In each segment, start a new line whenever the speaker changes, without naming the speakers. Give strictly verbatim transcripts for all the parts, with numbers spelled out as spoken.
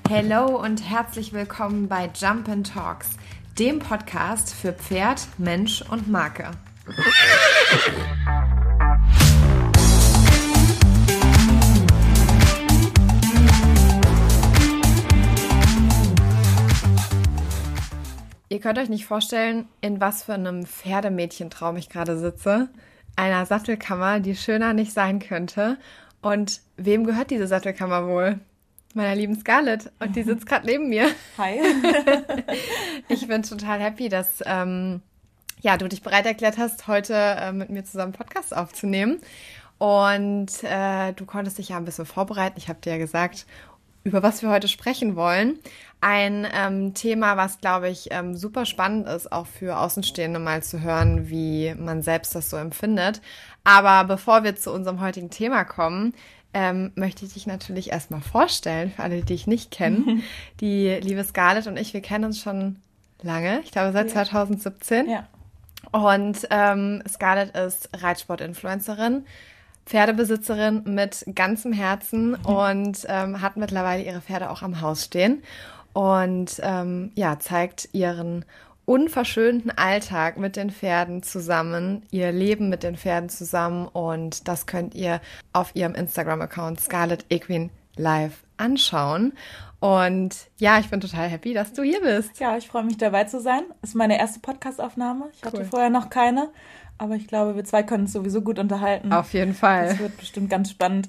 Hello und herzlich willkommen bei Jump and Talks, dem Podcast für Pferd, Mensch und Marke. Ihr könnt euch nicht vorstellen, in was für einem Pferdemädchentraum ich gerade sitze. Einer Sattelkammer, die schöner nicht sein könnte. Und wem gehört diese Sattelkammer wohl? Meiner lieben Scarlett. Und die sitzt gerade neben mir.
Hi.
Ich bin total happy, dass ähm, ja, du dich bereit erklärt hast, heute äh, mit mir zusammen einen Podcast aufzunehmen. Und äh, du konntest dich ja ein bisschen vorbereiten. Ich habe dir ja gesagt, über was wir heute sprechen wollen. Ein ähm, Thema, was, glaube ich, ähm, super spannend ist, auch für Außenstehende mal zu hören, wie man selbst das so empfindet. Aber bevor wir zu unserem heutigen Thema kommen, ähm, möchte ich dich natürlich erstmal vorstellen, für alle, die dich nicht kennen. Die liebe Scarlett und ich, wir kennen uns schon lange, ich glaube seit ja. zwanzig siebzehn.
Ja.
Und ähm, Scarlett ist Reitsport-Influencerin, Pferdebesitzerin mit ganzem Herzen und ähm, hat mittlerweile ihre Pferde auch am Haus stehen und ähm, ja, zeigt ihren unverschönten Alltag mit den Pferden zusammen, ihr Leben mit den Pferden zusammen, und das könnt ihr auf ihrem Instagram-Account Scarlett Equine Live anschauen. Und ja, ich bin total happy, dass du hier bist.
Ja, ich freue mich, dabei zu sein. Das ist meine erste Podcast-Aufnahme. Ich hatte
Cool.
vorher noch keine. Aber ich glaube, wir zwei können uns sowieso gut unterhalten.
Auf jeden Fall.
Das wird bestimmt ganz spannend.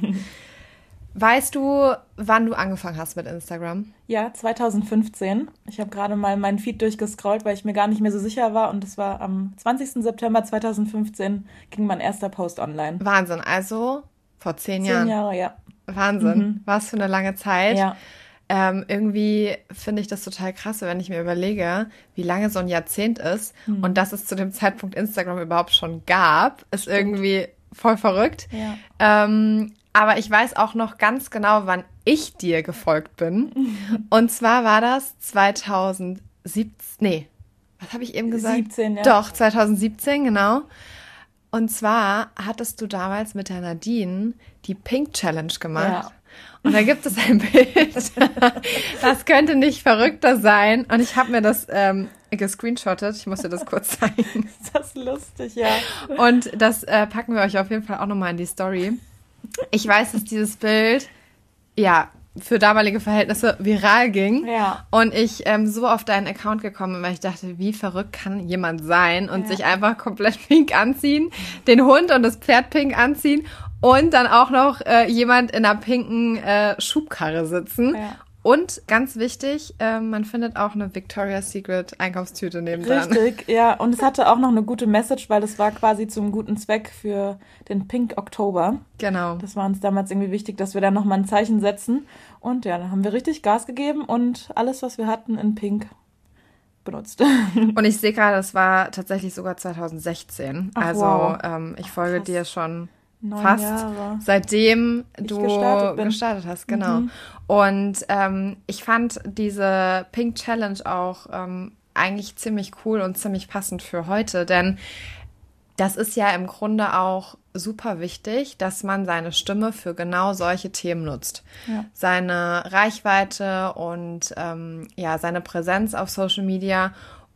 Weißt du, wann du angefangen hast mit Instagram?
Ja, zwanzig fünfzehn. Ich habe gerade mal meinen Feed durchgescrollt, weil ich mir gar nicht mehr so sicher war. Und es war am zwanzigsten September zweitausendfünfzehn ging mein erster Post online.
Wahnsinn, also vor zehn,
Zehn
Jahren.
Jahre, ja.
Wahnsinn,
Mhm.
was für eine lange Zeit.
Ja.
Ähm, irgendwie finde ich das total krass, wenn ich mir überlege, wie lange so ein Jahrzehnt ist
Mhm.
und dass es zu dem Zeitpunkt Instagram überhaupt schon gab, ist
Stimmt.
irgendwie voll verrückt.
Ja.
Ähm, aber ich weiß auch noch ganz genau, wann ich dir gefolgt bin. Und zwar war das zweitausendsiebzehn, nee, was habe ich eben gesagt?
siebzehn, ja.
Doch, zweitausendsiebzehn, genau. Und zwar hattest du damals mit der Nadine die Pink Challenge gemacht.
Ja.
Und da gibt es ein Bild, das könnte nicht verrückter sein. Und ich habe mir das ähm, gescreenshottet. Ich muss dir das kurz zeigen.
Ist das lustig, ja.
Und das äh, packen wir euch auf jeden Fall auch nochmal in die Story. Ich weiß, dass dieses Bild, ja, für damalige Verhältnisse viral ging.
Ja.
Und ich ähm, so auf deinen Account gekommen bin, weil ich dachte, wie verrückt kann jemand sein und
Ja.
sich einfach komplett pink anziehen, den Hund und das Pferd pink anziehen und dann auch noch äh, jemand in einer pinken äh, Schubkarre sitzen.
Ja.
Und ganz wichtig, äh, man findet auch eine Victoria's Secret Einkaufstüte nebendran.
Richtig, ja. Und es hatte auch noch eine gute Message, weil es war quasi zum guten Zweck für den Pink Oktober.
Genau.
Das war uns damals irgendwie wichtig, dass wir da nochmal ein Zeichen setzen. Und ja, dann haben wir richtig Gas gegeben und alles, was wir hatten, in Pink benutzt.
Und ich sehe gerade, das war tatsächlich sogar zweitausendsechzehn.
Ach,
also
wow.
ähm, ich folge
Krass.
dir schon
Neun
fast
Jahre.
seitdem
Ich
du
gestartet bin.
gestartet hast, genau.
Mhm.
Und ähm, ich fand diese Pink Challenge auch ähm, eigentlich ziemlich cool und ziemlich passend für heute, denn das ist ja im Grunde auch super wichtig, dass man seine Stimme für genau solche Themen nutzt.
Ja.
Seine Reichweite und ähm, ja, seine Präsenz auf Social Media.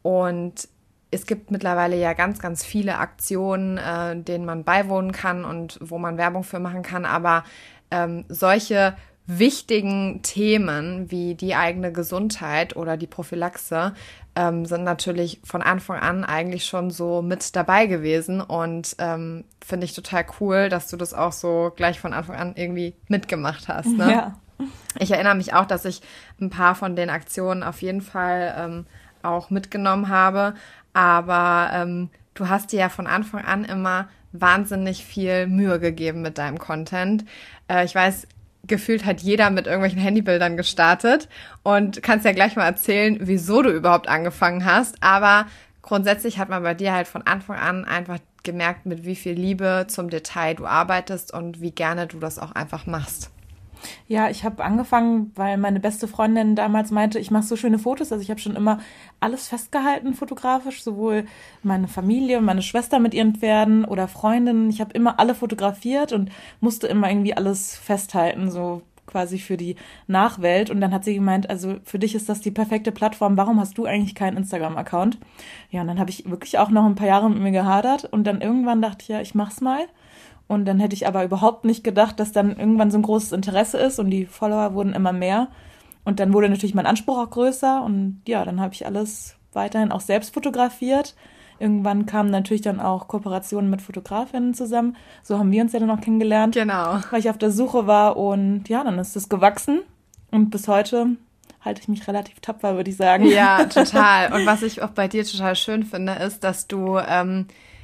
Und es gibt mittlerweile ja ganz, ganz viele Aktionen, äh, denen man beiwohnen kann und wo man Werbung für machen kann. Aber ähm, solche wichtigen Themen wie die eigene Gesundheit oder die Prophylaxe ähm, sind natürlich von Anfang an eigentlich schon so mit dabei gewesen. Und ähm, finde ich total cool, dass du das auch so gleich von Anfang an irgendwie mitgemacht hast. Ne?
Ja.
Ich erinnere mich auch, dass ich ein paar von den Aktionen auf jeden Fall ähm, auch mitgenommen habe. Aber ähm, du hast dir ja von Anfang an immer wahnsinnig viel Mühe gegeben mit deinem Content. Äh, ich weiß, gefühlt hat jeder mit irgendwelchen Handybildern gestartet und kannst ja gleich mal erzählen, wieso du überhaupt angefangen hast. Aber grundsätzlich hat man bei dir halt von Anfang an einfach gemerkt, mit wie viel Liebe zum Detail du arbeitest und wie gerne du das auch einfach machst.
Ja, ich habe angefangen, weil meine beste Freundin damals meinte, ich mache so schöne Fotos. Also ich habe schon immer alles festgehalten fotografisch, sowohl meine Familie, meine Schwester mit ihren Pferden oder Freundinnen. Ich habe immer alle fotografiert und musste immer irgendwie alles festhalten, so quasi für die Nachwelt. Und dann hat sie gemeint, also für dich ist das die perfekte Plattform, warum hast du eigentlich keinen Instagram-Account? Ja, und dann habe ich wirklich auch noch ein paar Jahre mit mir gehadert und dann irgendwann dachte ich, ja, ich mach's mal. Und dann hätte ich aber überhaupt nicht gedacht, dass dann irgendwann so ein großes Interesse ist und die Follower wurden immer mehr. Und dann wurde natürlich mein Anspruch auch größer und ja, dann habe ich alles weiterhin auch selbst fotografiert. Irgendwann kamen natürlich dann auch Kooperationen mit Fotografinnen zusammen. So haben wir uns ja dann auch kennengelernt.
Genau.
Weil ich auf der Suche war und ja, dann ist es gewachsen. Und bis heute halte ich mich relativ tapfer, würde ich sagen.
Ja, total. Und was ich auch bei dir total schön finde, ist, dass du ähm,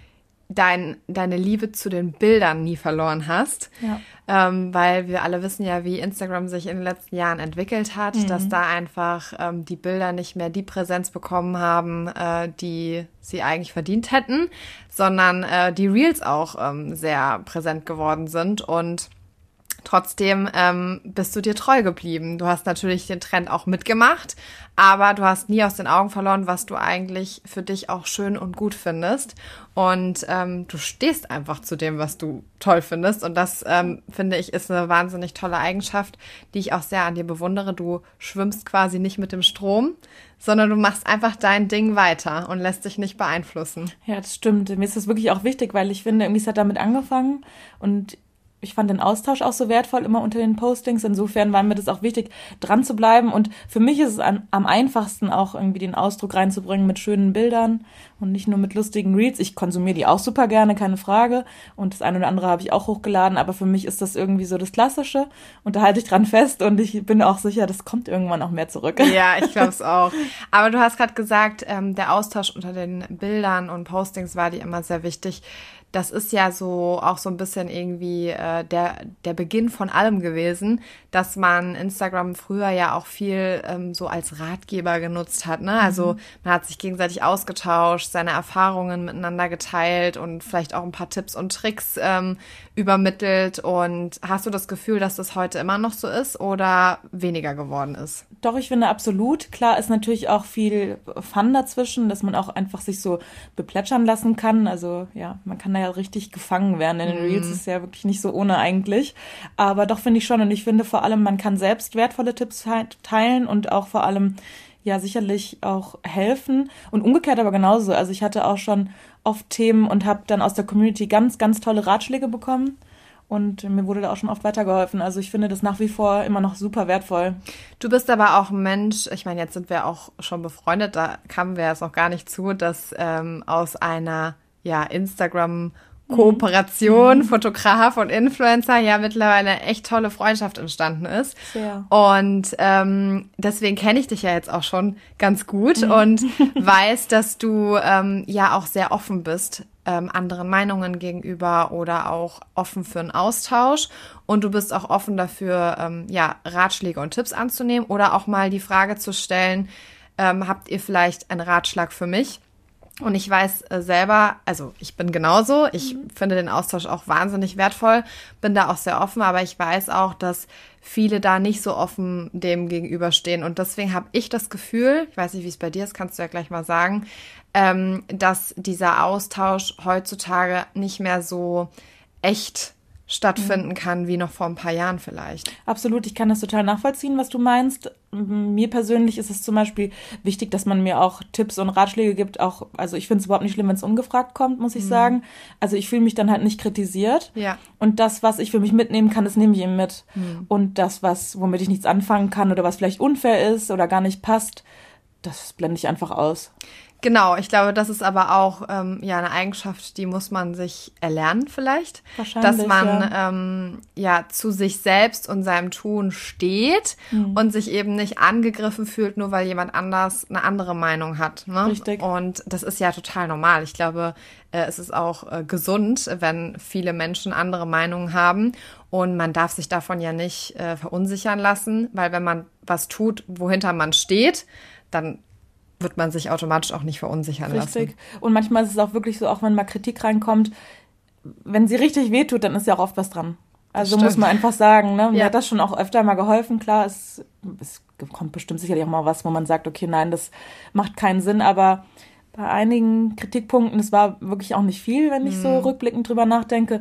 dein, deine Liebe zu den Bildern nie verloren hast.
Ja.
Ähm, weil wir alle wissen ja, wie Instagram sich in den letzten Jahren entwickelt hat, mhm. dass da einfach ähm, die Bilder nicht mehr die Präsenz bekommen haben, äh, die sie eigentlich verdient hätten, sondern äh, die Reels auch ähm, sehr präsent geworden sind und trotzdem ähm, bist du dir treu geblieben. Du hast natürlich den Trend auch mitgemacht, aber du hast nie aus den Augen verloren, was du eigentlich für dich auch schön und gut findest. Und ähm, du stehst einfach zu dem, was du toll findest. Und das, ähm, finde ich, ist eine wahnsinnig tolle Eigenschaft, die ich auch sehr an dir bewundere. Du schwimmst quasi nicht mit dem Strom, sondern du machst einfach dein Ding weiter und lässt dich nicht beeinflussen.
Ja, das stimmt. Mir ist das wirklich auch wichtig, weil ich finde, irgendwie es hat damit angefangen und ich fand den Austausch auch so wertvoll immer unter den Postings. Insofern war mir das auch wichtig, dran zu bleiben. Und für mich ist es an, am einfachsten auch irgendwie den Ausdruck reinzubringen mit schönen Bildern und nicht nur mit lustigen Reels. Ich konsumiere die auch super gerne, keine Frage. Und das eine oder andere habe ich auch hochgeladen. Aber für mich ist das irgendwie so das Klassische. Und da halte ich dran fest und ich bin auch sicher, das kommt irgendwann auch mehr zurück.
Ja, ich glaube es auch. Aber du hast gerade gesagt, ähm, der Austausch unter den Bildern und Postings war dir immer sehr wichtig. Das ist ja so auch so ein bisschen irgendwie äh, der der Beginn von allem gewesen, dass man Instagram früher ja auch viel ähm, so als Ratgeber genutzt hat, ne? Also mhm. man hat sich gegenseitig ausgetauscht, seine Erfahrungen miteinander geteilt und vielleicht auch ein paar Tipps und Tricks ähm, übermittelt. Und hast du das Gefühl, dass das heute immer noch so ist oder weniger geworden ist?
Doch, ich finde absolut. Klar ist natürlich auch viel Fun dazwischen, dass man auch einfach sich so beplätschern lassen kann. Also ja, man kann da ja richtig gefangen werden. In den Reels ist ja wirklich nicht so ohne eigentlich. Aber doch finde ich schon. Und ich finde vor allem, man kann selbst wertvolle Tipps teilen und auch vor allem ja sicherlich auch helfen. Und umgekehrt aber genauso. Also ich hatte auch schon oft Themen und habe dann aus der Community ganz, ganz tolle Ratschläge bekommen. Und mir wurde da auch schon oft weitergeholfen. Also ich finde das nach wie vor immer noch super wertvoll.
Du bist aber auch ein Mensch, ich meine, jetzt sind wir auch schon befreundet, da kamen wir jetzt noch gar nicht zu, dass ähm, aus einer ja Instagram Kooperation, mhm. Fotograf und Influencer, ja mittlerweile eine echt tolle Freundschaft entstanden ist.
Sehr.
Und ähm, deswegen kenne ich dich ja jetzt auch schon ganz gut mhm. und weiß, dass du ähm, ja auch sehr offen bist ähm, anderen Meinungen gegenüber oder auch offen für einen Austausch. Und du bist auch offen dafür, ähm, ja Ratschläge und Tipps anzunehmen oder auch mal die Frage zu stellen, ähm, habt ihr vielleicht einen Ratschlag für mich? Und ich weiß äh, selber, also ich bin genauso, ich mhm. finde den Austausch auch wahnsinnig wertvoll, bin da auch sehr offen, aber ich weiß auch, dass viele da nicht so offen dem gegenüberstehen. Und deswegen habe ich das Gefühl, ich weiß nicht, wie es bei dir ist, kannst du ja gleich mal sagen, ähm, dass dieser Austausch heutzutage nicht mehr so echt stattfinden kann, wie noch vor ein paar Jahren vielleicht.
Absolut, ich kann das total nachvollziehen, was du meinst. Mir persönlich ist es zum Beispiel wichtig, dass man mir auch Tipps und Ratschläge gibt. Auch, also ich finde es überhaupt nicht schlimm, wenn es ungefragt kommt, muss ich mhm. sagen. Also ich fühle mich dann halt nicht kritisiert.
Ja.
Und das, was ich für mich mitnehmen kann, das nehme ich eben mit.
Mhm.
Und das, was, womit ich nichts anfangen kann oder was vielleicht unfair ist oder gar nicht passt, das blende ich einfach aus.
Genau, ich glaube, das ist aber auch ähm, ja eine Eigenschaft, die muss man sich erlernen vielleicht,
Wahrscheinlich,
dass man
ja.
Ähm, ja zu sich selbst und seinem Tun steht mhm. und sich eben nicht angegriffen fühlt, nur weil jemand anders eine andere Meinung hat. Ne?
Richtig.
Und das ist ja total normal. Ich glaube, äh, es ist auch äh, gesund, wenn viele Menschen andere Meinungen haben und man darf sich davon ja nicht äh, verunsichern lassen, weil wenn man was tut, wohinter man steht, dann wird man sich automatisch auch nicht verunsichern lassen.
Richtig. Und manchmal ist es auch wirklich so, auch wenn mal Kritik reinkommt, wenn sie richtig wehtut, dann ist ja auch oft was dran. Also muss man einfach sagen, ne? Mir
ja.
hat das schon auch öfter mal geholfen. Klar, es, es kommt bestimmt sicherlich auch mal was, wo man sagt, okay, nein, das macht keinen Sinn, aber bei einigen Kritikpunkten, es war wirklich auch nicht viel, wenn ich mhm. so rückblickend drüber nachdenke,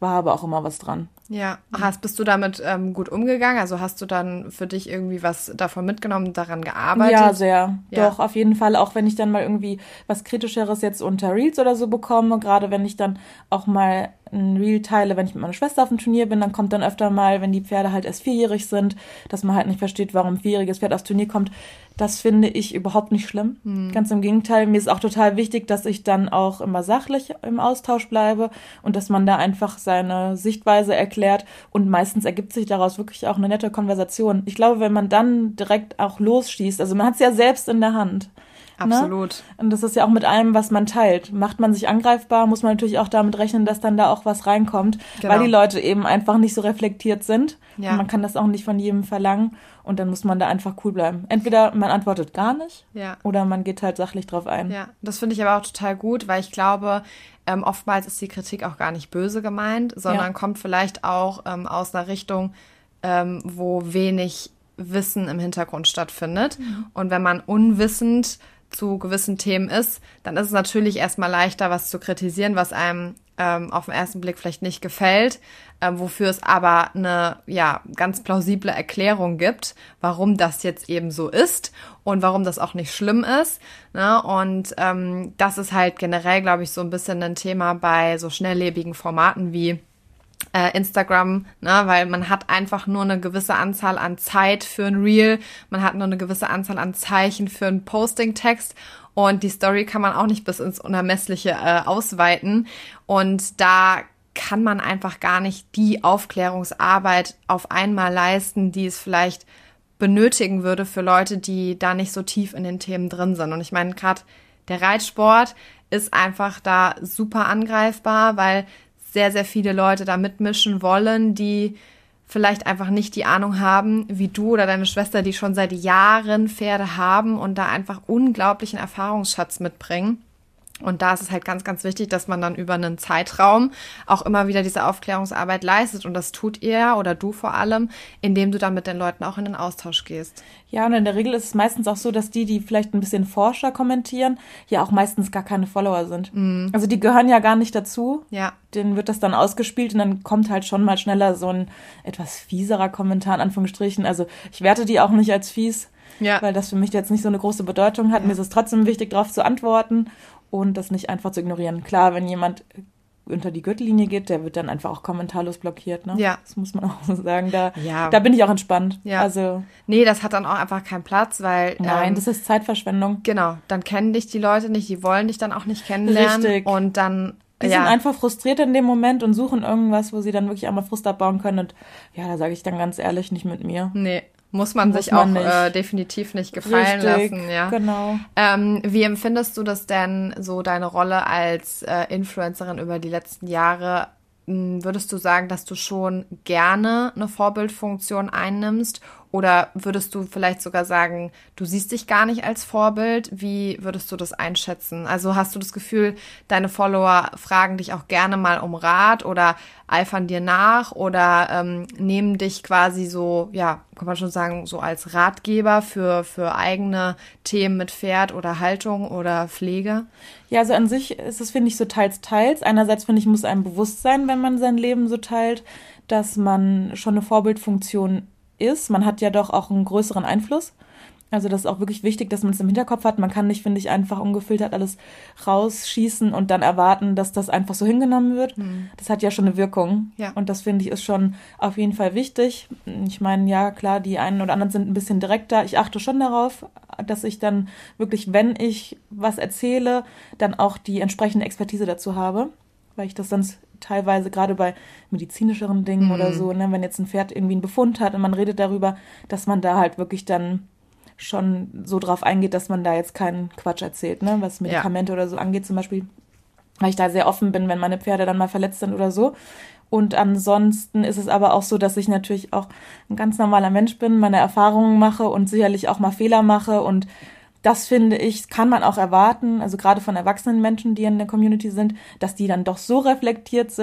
war aber auch immer was dran.
Ja, hast, bist du damit ähm, gut umgegangen? Also hast du dann für dich irgendwie was davon mitgenommen, daran gearbeitet?
Ja, sehr.
Ja.
Doch, auf jeden Fall. Auch wenn ich dann mal irgendwie was Kritischeres jetzt unter Reels oder so bekomme, gerade wenn ich dann auch mal ein Reel teile, wenn ich mit meiner Schwester auf dem Turnier bin, dann kommt dann öfter mal, wenn die Pferde halt erst vierjährig sind, dass man halt nicht versteht, warum ein vierjähriges Pferd aufs Turnier kommt. Das finde ich überhaupt nicht schlimm. Mhm. Ganz im Gegenteil, mir ist auch total wichtig, dass ich dann auch immer sachlich im Austausch bleibe und dass man da einfach seine Sichtweise erklärt und meistens ergibt sich daraus wirklich auch eine nette Konversation. Ich glaube, wenn man dann direkt auch losschießt, also man hat es ja selbst in der Hand.
Absolut.
Ne? Und das ist ja auch mit allem, was man teilt. Macht man sich angreifbar, muss man natürlich auch damit rechnen, dass dann da auch was reinkommt, genau. Weil die Leute eben einfach nicht so reflektiert sind. Ja. Und man kann das auch nicht von jedem verlangen und dann muss man da einfach cool bleiben. Entweder man antwortet gar nicht
ja.
oder man geht halt sachlich drauf ein.
Ja, das finde ich aber auch total gut, weil ich glaube, ähm, oftmals ist die Kritik auch gar nicht böse gemeint, sondern ja. kommt vielleicht auch ähm, aus einer Richtung, ähm, wo wenig Wissen im Hintergrund stattfindet. Mhm. Und wenn man unwissend zu gewissen Themen ist, dann ist es natürlich erstmal leichter, was zu kritisieren, was einem ähm, auf den ersten Blick vielleicht nicht gefällt, ähm, wofür es aber eine ja ganz plausible Erklärung gibt, warum das jetzt eben so ist und warum das auch nicht schlimm ist. Ne? Und ähm, das ist halt generell, glaube ich, so ein bisschen ein Thema bei so schnelllebigen Formaten wie Äh, Instagram, ne, weil man hat einfach nur eine gewisse Anzahl an Zeit für ein Reel, man hat nur eine gewisse Anzahl an Zeichen für einen Posting-Text und die Story kann man auch nicht bis ins Unermessliche äh, ausweiten und da kann man einfach gar nicht die Aufklärungsarbeit auf einmal leisten, die es vielleicht benötigen würde für Leute, die da nicht so tief in den Themen drin sind. Und ich meine, gerade der Reitsport ist einfach da super angreifbar, weil sehr, sehr viele Leute da mitmischen wollen, die vielleicht einfach nicht die Ahnung haben, wie du oder deine Schwester, die schon seit Jahren Pferde haben und da einfach unglaublichen Erfahrungsschatz mitbringen. Und da ist es halt ganz, ganz wichtig, dass man dann über einen Zeitraum auch immer wieder diese Aufklärungsarbeit leistet. Und das tut ihr oder du vor allem, indem du dann mit den Leuten auch in den Austausch gehst.
Ja, und in der Regel ist es meistens auch so, dass die, die vielleicht ein bisschen forscher kommentieren, ja auch meistens gar keine Follower sind. Mm. Also die gehören ja gar nicht dazu.
Ja.
Denen wird das dann ausgespielt und dann kommt halt schon mal schneller so ein etwas fieserer Kommentar, in Anführungsstrichen. Also ich werte die auch nicht als fies, ja. weil das für mich jetzt nicht so eine große Bedeutung hat. Ja. Mir ist es trotzdem wichtig, darauf zu antworten. Und das nicht einfach zu ignorieren. Klar, wenn jemand unter die Gürtellinie geht, der wird dann einfach auch kommentarlos blockiert. Ne?
Ja.
Das muss man auch so sagen. Da,
ja.
da bin ich auch entspannt.
Ja.
Also,
nee, das hat dann auch einfach keinen Platz, weil...
Nein,
ähm,
das ist Zeitverschwendung.
Genau, dann kennen dich die Leute nicht, die wollen dich dann auch nicht kennenlernen.
Richtig.
Und dann...
Die ja. sind einfach frustriert in dem Moment und suchen irgendwas, wo sie dann wirklich einmal Frust abbauen können. Und ja, da sage ich dann ganz ehrlich, nicht mit mir.
Nee. Muss man Muss sich man auch äh, definitiv nicht gefallen
Richtig,
lassen. Ja.
Genau.
Ähm, wie empfindest du das denn, so deine Rolle als äh, Influencerin über die letzten Jahre? Hm, würdest du sagen, dass du schon gerne eine Vorbildfunktion einnimmst? Oder würdest du vielleicht sogar sagen, du siehst dich gar nicht als Vorbild? Wie würdest du das einschätzen? Also hast du das Gefühl, deine Follower fragen dich auch gerne mal um Rat oder eifern dir nach oder ähm, nehmen dich quasi so, ja, kann man schon sagen, so als Ratgeber für, für eigene Themen mit Pferd oder Haltung oder Pflege?
Ja, also an sich ist es, finde ich, so teils, teils. Einerseits, finde ich, muss einem bewusst sein, wenn man sein Leben so teilt, dass man schon eine Vorbildfunktion ist. Man hat ja doch auch einen größeren Einfluss. Also das ist auch wirklich wichtig, dass man es im Hinterkopf hat. Man kann nicht, finde ich, einfach ungefiltert alles rausschießen und dann erwarten, dass das einfach so hingenommen wird. Mhm. Das hat ja schon eine Wirkung.
Ja.
Und das, finde ich, ist schon auf jeden Fall wichtig. Ich meine, ja, klar, die einen oder anderen sind ein bisschen direkter. Ich achte schon darauf, dass ich dann wirklich, wenn ich was erzähle, dann auch die entsprechende Expertise dazu habe. Weil ich das sonst teilweise gerade bei medizinischeren Dingen mhm. oder so, ne, wenn jetzt ein Pferd irgendwie einen Befund hat und man redet darüber, dass man da halt wirklich dann schon so drauf eingeht, dass man da jetzt keinen Quatsch erzählt, ne, was Medikamente ja. oder so angeht zum Beispiel, weil ich da sehr offen bin, wenn meine Pferde dann mal verletzt sind oder so. Und ansonsten ist es aber auch so, dass ich natürlich auch ein ganz normaler Mensch bin, meine Erfahrungen mache und sicherlich auch mal Fehler mache und das, finde ich, kann man auch erwarten, also gerade von erwachsenen Menschen, die in der Community sind, dass die dann doch so reflektiert sind,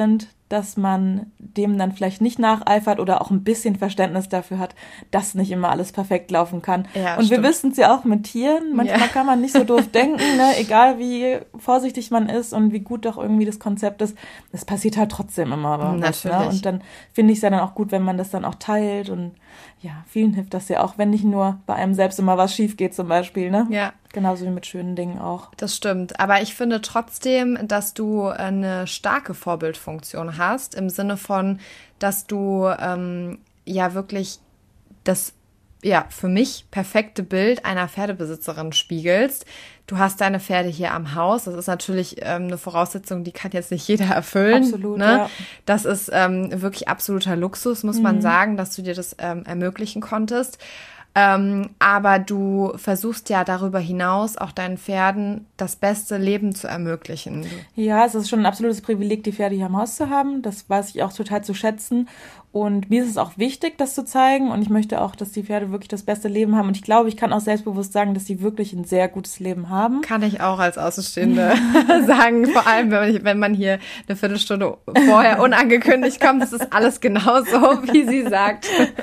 dass man dem dann vielleicht nicht nacheifert oder auch ein bisschen Verständnis dafür hat, dass nicht immer alles perfekt laufen kann.
Ja,
und
stimmt.
wir wissen es ja auch mit Tieren. Manchmal ja. kann man nicht so doof denken, ne? Egal wie vorsichtig man ist und wie gut doch irgendwie das Konzept ist. Es passiert halt trotzdem immer was.
Natürlich.
Ne? Und dann finde ich es ja dann auch gut, wenn man das dann auch teilt. Und ja, vielen hilft das ja auch, wenn nicht nur bei einem selbst immer was schief geht zum Beispiel. Ne?
Ja.
Genauso wie mit schönen Dingen auch.
Das stimmt. Aber ich finde trotzdem, dass du eine starke Vorbildfunktion hast, im Sinne von, dass du ähm, ja wirklich das ja für mich perfekte Bild einer Pferdebesitzerin spiegelst. Du hast deine Pferde hier am Haus. Das ist natürlich ähm, eine Voraussetzung, die kann jetzt nicht jeder erfüllen.
Absolut,
ne?
ja.
Das ist ähm, wirklich absoluter Luxus, muss mhm. man sagen, dass du dir das ähm, ermöglichen konntest. Ähm, aber du versuchst ja darüber hinaus auch deinen Pferden das beste Leben zu ermöglichen.
Ja, es ist schon ein absolutes Privileg, die Pferde hier am Haus zu haben. Das weiß ich auch total zu schätzen. Und mir ist es auch wichtig, das zu zeigen. Und ich möchte auch, dass die Pferde wirklich das beste Leben haben. Und ich glaube, ich kann auch selbstbewusst sagen, dass sie wirklich ein sehr gutes Leben haben.
Kann ich auch als Außenstehende sagen. Vor allem, wenn man, wenn man hier eine Viertelstunde vorher unangekündigt kommt, das ist alles genauso, wie sie sagt.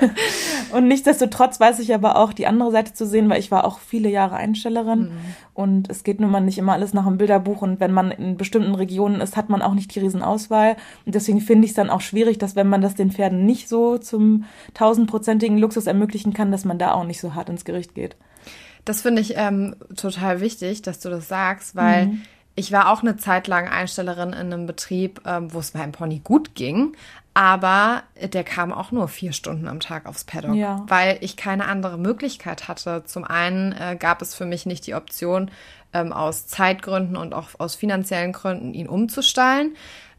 Und nichtsdestotrotz weiß ich aber auch, die andere Seite zu sehen, weil ich war auch viele Jahre Einstellerin. Mhm. Und es geht nun mal nicht immer alles nach dem Bilderbuch. Und wenn man in bestimmten Regionen ist, hat man auch nicht die Riesenauswahl. Und deswegen finde ich es dann auch schwierig, dass wenn man das den Pferden nicht so zum tausendprozentigen Luxus ermöglichen kann, dass man da auch nicht so hart ins Gericht geht.
Das finde ich ähm, total wichtig, dass du das sagst, weil mhm. ich war auch eine Zeit lang Einstellerin in einem Betrieb, ähm, wo es meinem Pony gut ging, aber der kam auch nur vier Stunden am Tag aufs Paddock,
ja.
weil ich keine andere Möglichkeit hatte. Zum einen äh, gab es für mich nicht die Option, ähm, aus Zeitgründen und auch aus finanziellen Gründen ihn umzustallen.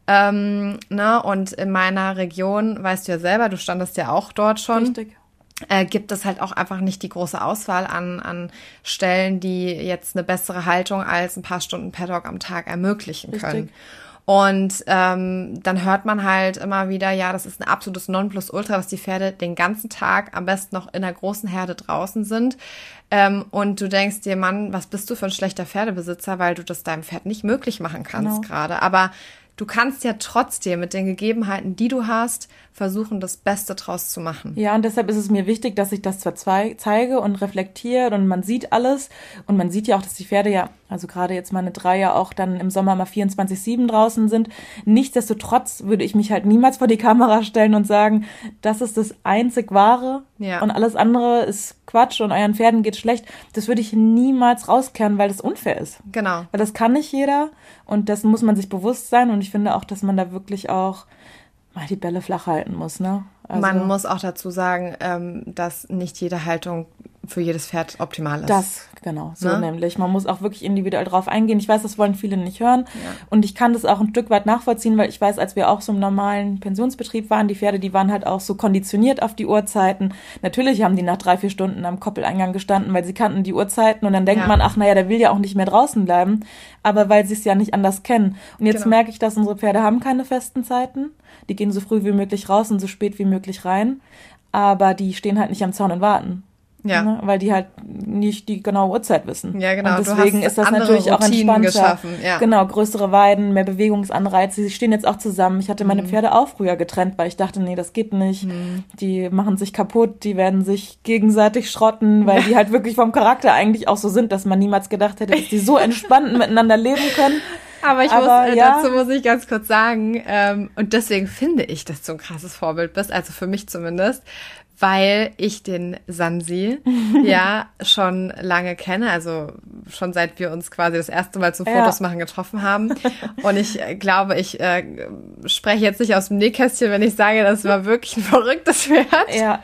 Ähm, ne? Und in meiner Region, weißt du ja selber, du standest ja auch dort schon.
Richtig.
Äh, gibt es halt auch einfach nicht die große Auswahl an, an Stellen, die jetzt eine bessere Haltung als ein paar Stunden Paddock am Tag ermöglichen können.
Richtig.
Und ähm, dann hört man halt immer wieder, ja, das ist ein absolutes Nonplusultra, dass die Pferde den ganzen Tag am besten noch in einer großen Herde draußen sind. Ähm, und du denkst dir, Mann, was bist du für ein schlechter Pferdebesitzer, weil du das deinem Pferd nicht möglich machen kannst
Genau.
gerade. Aber du kannst ja trotzdem mit den Gegebenheiten, die du hast, versuchen, das Beste draus zu machen.
Ja, und deshalb ist es mir wichtig, dass ich das zwar zeige und reflektiere und man sieht alles. Und man sieht ja auch, dass die Pferde ja, also gerade jetzt meine drei ja auch dann im Sommer mal vierundzwanzig sieben draußen sind. Nichtsdestotrotz würde ich mich halt niemals vor die Kamera stellen und sagen, das ist das einzig Wahre
ja.
und alles andere ist Quatsch und euren Pferden geht schlecht. Das würde ich niemals rauskehren, weil das unfair ist.
Genau.
Weil das kann nicht jeder und das muss man sich bewusst sein. Und ich finde auch, dass man da wirklich auch mal die Bälle flach halten muss, ne? Also
man muss auch dazu sagen, ähm, dass nicht jede Haltung für jedes Pferd optimal ist.
Das, genau, so
ne?
nämlich. Man muss auch wirklich individuell drauf eingehen. Ich weiß, das wollen viele nicht hören.
Ja.
Und ich kann das auch ein Stück weit nachvollziehen, weil ich weiß, als wir auch so im normalen Pensionsbetrieb waren, die Pferde, die waren halt auch so konditioniert auf die Uhrzeiten. Natürlich haben die nach drei, vier Stunden am Koppeleingang gestanden, weil sie kannten die Uhrzeiten. Und dann denkt
ja.
man, ach naja, der will ja auch nicht mehr draußen bleiben. Aber weil sie es ja nicht anders kennen. Und jetzt
genau.
merke ich, dass unsere Pferde haben keine festen Zeiten. Die gehen so früh wie möglich raus und so spät wie möglich rein. Aber die stehen halt nicht am Zaun und warten.
Ja.
Ne? Weil die halt nicht die genaue Uhrzeit wissen.
Ja, genau.
Und deswegen
du hast
ist das
andere
natürlich auch
Routinen
entspannter.
geschaffen. Ja.
Genau, größere Weiden, mehr Bewegungsanreize. Sie stehen jetzt auch zusammen. Ich hatte meine
mhm.
Pferde auch früher getrennt, weil ich dachte, nee, das geht nicht.
Mhm.
Die machen sich kaputt, die werden sich gegenseitig schrotten, weil die halt wirklich vom Charakter eigentlich auch so sind, dass man niemals gedacht hätte, dass die so entspannt miteinander leben können.
Aber ich
Aber,
muss, äh,
ja.
dazu muss ich ganz kurz sagen, ähm, und deswegen finde ich, dass du ein krasses Vorbild bist, also für mich zumindest, weil ich den Sansi ja schon lange kenne, also schon seit wir uns quasi das erste Mal zum
Ja.
Fotos machen getroffen haben. Und ich äh, glaube, ich äh, spreche jetzt nicht aus dem Nähkästchen, wenn ich sage, das war wirklich ein verrücktes Pferd.
Ja.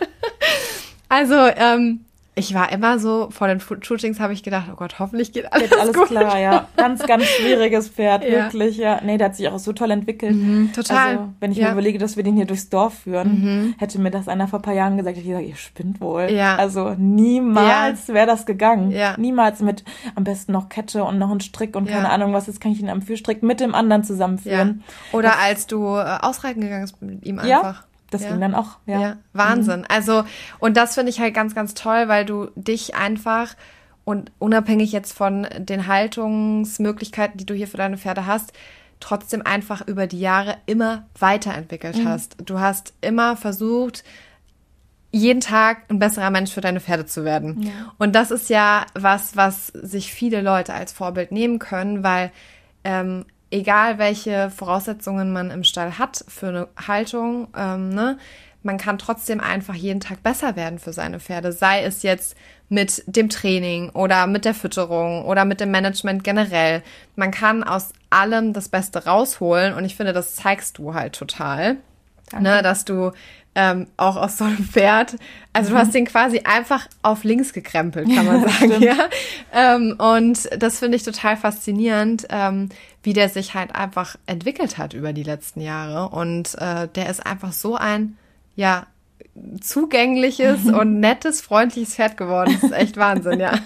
Also, ähm, ich war immer so, vor den Shootings habe ich gedacht, oh Gott, hoffentlich geht alles,
Geht alles
gut.
klar, ja. Ganz, ganz schwieriges Pferd,
Ja.
wirklich, ja. Nee, der hat sich auch so toll entwickelt.
Mhm, total.
Also, wenn ich
Ja.
mir überlege, dass wir den hier durchs Dorf führen,
Mhm.
hätte mir das einer vor ein paar Jahren gesagt, hätte ich gesagt, ihr spinnt wohl.
Ja.
Also niemals wäre das gegangen.
Ja.
Niemals mit am besten noch Kette und noch ein Strick und
Ja.
keine Ahnung was, jetzt kann ich ihn am Führstrick mit dem anderen
Ja.
zusammenführen.
Oder
Das-
als du äh, ausreiten gegangen bist mit ihm
Ja.
einfach.
Das
Ja.
ging dann auch, ja.
Ja, Wahnsinn. Also, und das finde ich halt ganz, ganz toll, weil du dich einfach und unabhängig jetzt von den Haltungsmöglichkeiten, die du hier für deine Pferde hast, trotzdem einfach über die Jahre immer weiterentwickelt
Mhm.
hast. Du hast immer versucht, jeden Tag ein besserer Mensch für deine Pferde zu werden.
Ja.
Und das ist ja was, was sich viele Leute als Vorbild nehmen können, weil ähm, egal welche Voraussetzungen man im Stall hat für eine Haltung, ähm, ne, man kann trotzdem einfach jeden Tag besser werden für seine Pferde, sei es jetzt mit dem Training oder mit der Fütterung oder mit dem Management generell. Man kann aus allem das Beste rausholen und ich finde, das zeigst du halt total, ne, dass du ähm, auch aus so einem Pferd, also du hast den quasi einfach auf links gekrempelt, kann man sagen,
stimmt.
ja. Ähm, und das finde ich total faszinierend, ähm, wie der sich halt einfach entwickelt hat über die letzten Jahre. Und äh, der ist einfach so ein, ja, zugängliches und nettes, freundliches Pferd geworden. Das ist echt Wahnsinn, ja.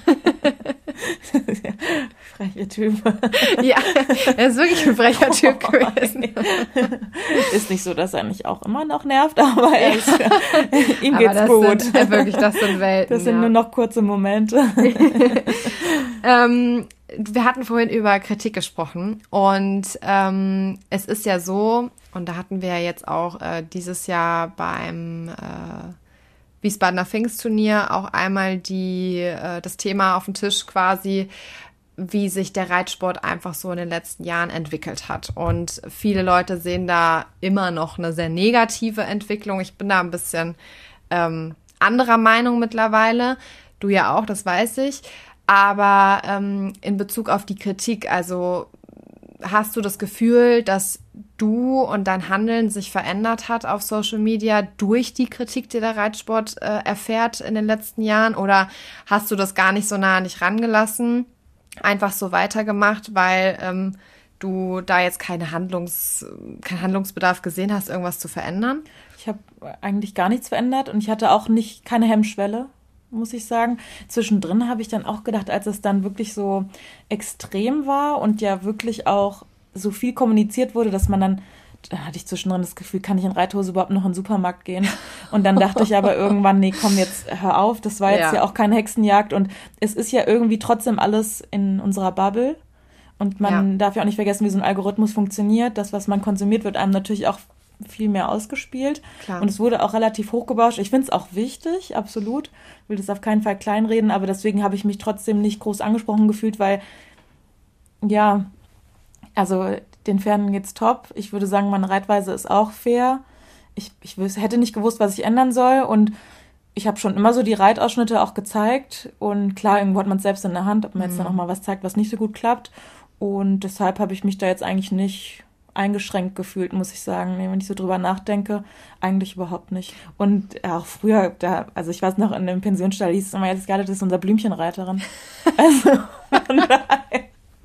Freche Typ.
Ja, er ist wirklich ein frecher Typ gewesen.
Ist nicht so, dass er mich auch immer noch nervt, aber er ist, ihm
Aber
geht's
das
gut.
Sind, ja, wirklich, das sind Welten.
Das sind
ja.
nur noch kurze Momente.
Ähm, wir hatten vorhin über Kritik gesprochen und ähm, es ist ja so, und da hatten wir ja jetzt auch äh, dieses Jahr beim äh, Wiesbadener Pfingstturnier auch einmal die äh, das Thema auf dem Tisch quasi, wie sich der Reitsport einfach so in den letzten Jahren entwickelt hat. Und viele Leute sehen da immer noch eine sehr negative Entwicklung. Ich bin da ein bisschen ähm, anderer Meinung mittlerweile. Du ja auch, das weiß ich. Aber ähm, in Bezug auf die Kritik, also hast du das Gefühl, dass du und dein Handeln sich verändert hat auf Social Media durch die Kritik, die der Reitsport äh, erfährt in den letzten Jahren? Oder hast du das gar nicht so nah an dich rangelassen, einfach so weitergemacht, weil ähm, du da jetzt keine Handlungs, keinen Handlungsbedarf gesehen hast, irgendwas zu verändern?
Ich habe eigentlich gar nichts verändert und ich hatte auch nicht keine Hemmschwelle, muss ich sagen. Zwischendrin habe ich dann auch gedacht, als es dann wirklich so extrem war und ja wirklich auch so viel kommuniziert wurde, dass man dann, da hatte ich zwischendrin das Gefühl, kann ich in Reithose überhaupt noch in den Supermarkt gehen? Und dann dachte ich aber irgendwann, nee, komm, jetzt hör auf, das war jetzt ja,
Ja.
auch keine Hexenjagd und es ist ja irgendwie trotzdem alles in unserer Bubble und man
Ja.
darf ja auch nicht vergessen, wie so ein Algorithmus funktioniert. Das, was man konsumiert, wird einem natürlich auch viel mehr ausgespielt.
Klar.
Und es wurde auch relativ hochgebauscht. Ich finde es auch wichtig, absolut. Will das auf keinen Fall kleinreden, aber deswegen habe ich mich trotzdem nicht groß angesprochen gefühlt, weil, ja, also den Pferden geht's top. Ich würde sagen, meine Reitweise ist auch fair. Ich, ich wüs- hätte nicht gewusst, was ich ändern soll und ich habe schon immer so die Reitausschnitte auch gezeigt und klar, irgendwo hat man es selbst in der Hand, ob man jetzt dann auch mal was zeigt, was nicht so gut klappt und deshalb habe ich mich da jetzt eigentlich nicht eingeschränkt gefühlt, muss ich sagen. Nee, wenn ich so drüber nachdenke, eigentlich überhaupt nicht. Und auch früher, da, also ich weiß noch, in dem Pensionsstall hieß es immer, ja, das Gerda, das ist unser Blümchenreiterin. Also, nein.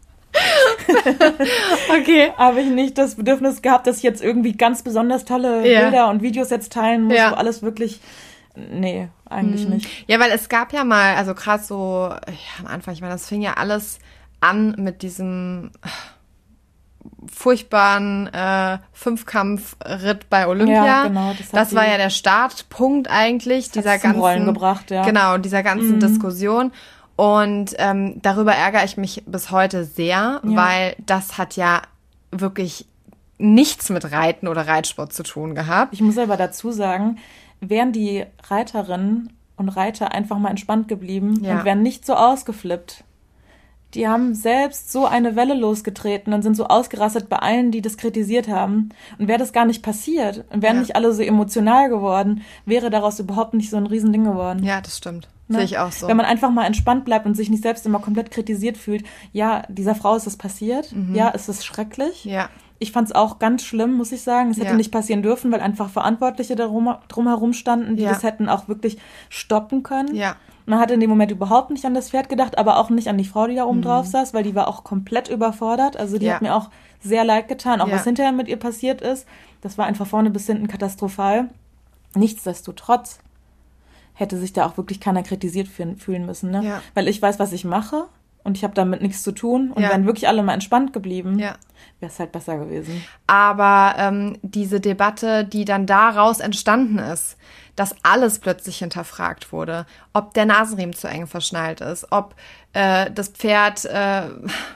Okay.
Habe ich nicht das Bedürfnis gehabt, dass ich jetzt irgendwie ganz besonders tolle
Ja.
Bilder und Videos jetzt teilen muss,
Ja.
wo alles wirklich, nee, eigentlich nicht.
Ja, weil es gab ja mal, also gerade so ja, am Anfang, ich meine, das fing ja alles an mit diesem furchtbaren äh, Fünfkampfritt bei Olympia.
Ja, genau, das hat
das war
die-
ja der Startpunkt eigentlich dieser
hat's zum
ganzen
Rollen gebracht, ja.
Genau, dieser ganzen Diskussion. Und ähm, darüber ärgere ich mich bis heute sehr, weil das hat ja wirklich nichts mit Reiten oder Reitsport zu tun gehabt.
Ich muss aber dazu sagen, wären die Reiterinnen und Reiter einfach mal entspannt geblieben
Ja.
und wären nicht so ausgeflippt. Die haben selbst so eine Welle losgetreten und sind so ausgerastet bei allen, die das kritisiert haben. Und wäre das gar nicht passiert und wären
Ja.
nicht alle so emotional geworden, wäre daraus überhaupt nicht so ein Riesending geworden.
Ja, das stimmt.
Ne?
Sehe ich auch so.
Wenn man einfach mal entspannt bleibt und sich nicht selbst immer komplett kritisiert fühlt, ja, dieser Frau ist das passiert, ja, es ist schrecklich.
Mhm. Ja.
Ich fand es auch ganz schlimm, muss ich sagen. Es hätte
Ja.
nicht passieren dürfen, weil einfach Verantwortliche darum, drumherum standen, die
Ja.
das hätten auch wirklich stoppen können.
Ja.
Man hat in dem Moment überhaupt nicht an das Pferd gedacht, aber auch nicht an die Frau, die da oben drauf saß, weil die war auch komplett überfordert. Also die
Mhm. Ja.
hat mir auch sehr leid getan, auch
Ja.
was hinterher mit ihr passiert ist. Das war einfach vorne bis hinten katastrophal. Nichtsdestotrotz hätte sich da auch wirklich keiner kritisiert fühlen fühlen müssen, ne?
Ja.
Weil ich weiß, was ich mache und ich habe damit nichts zu tun. Und
Ja.
wären wirklich alle mal entspannt geblieben,
Ja.
wäre es halt besser gewesen.
Aber ähm, diese Debatte, die dann daraus entstanden ist, dass alles plötzlich hinterfragt wurde, ob der Nasenriemen zu eng verschnallt ist, ob äh, das Pferd äh,